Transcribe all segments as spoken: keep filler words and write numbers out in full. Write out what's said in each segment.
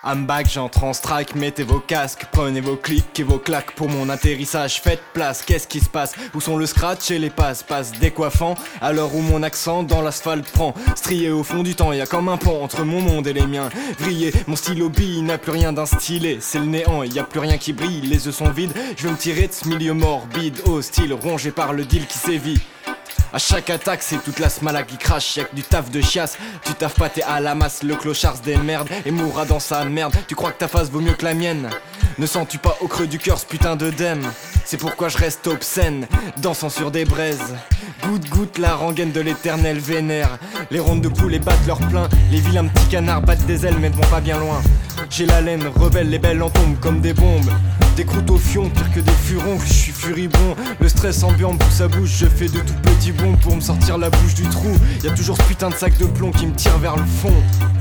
I'm back, j'entre en strike, mettez vos casques, prenez vos clics et vos claques pour mon atterrissage, faites place, qu'est-ce qui se passe? Où sont le scratch et les passes, passe décoiffant, à l'heure où mon accent dans l'asphalte prend, strié au fond du temps, y a comme un pont entre mon monde et les miens, vrillé, mon stylo bille n'a plus rien d'instillé, c'est le néant, y a plus rien qui brille, les yeux sont vides, je veux me tirer de ce milieu morbide, hostile, rongé par le deal qui sévit. À chaque attaque c'est toute la smala qui crache, y'a que du taf de chiasse. Tu taffes pas, t'es à la masse, le clochard se démerde et mourra dans sa merde. Tu crois que ta face vaut mieux que la mienne? Ne sens-tu pas au creux du cœur ce putain d'œdème? C'est pourquoi je reste obscène, dansant sur des braises. Goutte goutte la rengaine de l'éternel vénère. Les rondes de poulet battent leur plein, les vilains petits canards battent des ailes mais ne vont pas bien loin. J'ai la laine rebelle, les belles en tombent comme des bombes. Des croûtes au fion, pire que des furons, je suis furibond. Le stress ambiant pousse à bouche, je fais de tout petits bonds pour me sortir la bouche du trou. Y'a toujours ce putain de sac de plomb qui me tire vers le fond.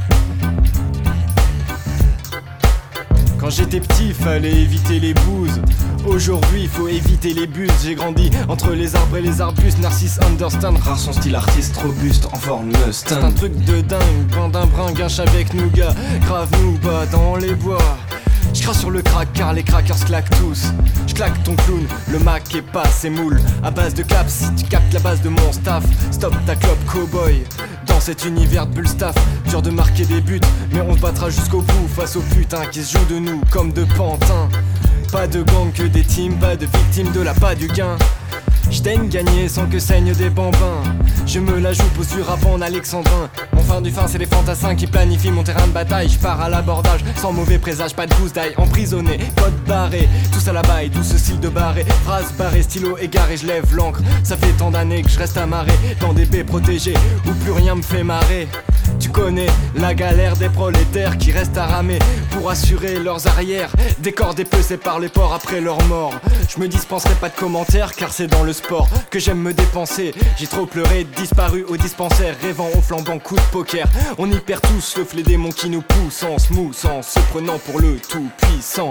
Quand j'étais petit, fallait éviter les bouses. Aujourd'hui, faut éviter les buses. J'ai grandi entre les arbres et les arbustes. Narcisse understand, rare son style artiste robuste en forme Mustang. C'est un truc de dingue, brin d'un brin, guinche avec nougat. Grave nous bas dans les bois. Je crache sur le crack car les crackers claquent tous. Je claque ton clown, le Mac est pas ses moules. À base de caps, si tu captes la base de mon staff. Stop ta clope cowboy. Dans cet univers de bull staff, dur de marquer des buts, mais on se battra jusqu'au bout face aux putains qui se jouent de nous comme de pantins. Pas de gang que des teams, pas de victimes de la pas du gain. J't'aime gagner sans que saignent des bambins. Je me la joue, pose du rap en alexandrin. Mon fin du fin c'est les fantassins qui planifient mon terrain de bataille. J'pars à l'abordage, sans mauvais présage, pas de gousse d'ail. Emprisonné, code barré, tous à la baille, tout ce style de barré. Phrase barré, stylo égaré, je lève l'encre. Ça fait tant d'années que je reste amarré dans des baies protégées où plus rien me fait marrer. Tu connais la galère des prolétaires qui restent à ramer pour assurer leurs arrières. Décor dépecés par les porcs après leur mort. Je me dispenserai pas de commentaires car c'est dans le sport que j'aime me dépenser. J'ai trop pleuré, disparu au dispensaire, rêvant au flambant coup de poker. On y perd tous sauf les démons qui nous poussent en smooth, en se prenant pour le tout puissant.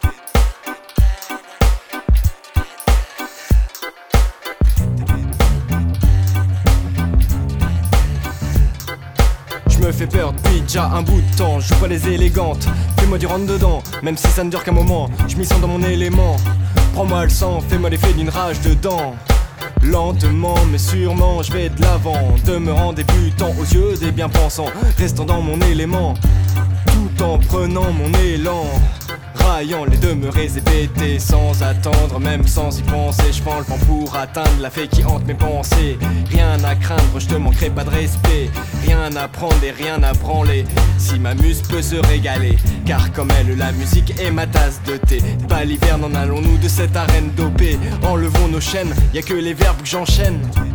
Je me fais peur depuis déjà un bout de temps. Je joue pas les élégantes, fais-moi du rentre dedans. Même si ça ne dure qu'un moment, je m'y sens dans mon élément. Prends-moi le sang, fais-moi l'effet d'une rage dedans. Lentement mais sûrement je vais de l'avant, demeurant débutant aux yeux des bien-pensants, restant dans mon élément, tout en prenant mon élan. Raillant les demeurés hébétés sans attendre, même sans y penser. Je prends le vent pour atteindre la fée qui hante mes pensées. Rien à craindre, je te manquerai pas de respect. Rien à prendre et rien à branler. Si ma muse peut se régaler, car comme elle la musique est ma tasse de thé. Pas l'hiver, n'en allons-nous de cette arène dopée. Enlevons nos chaînes, y a que les verbes que j'enchaîne.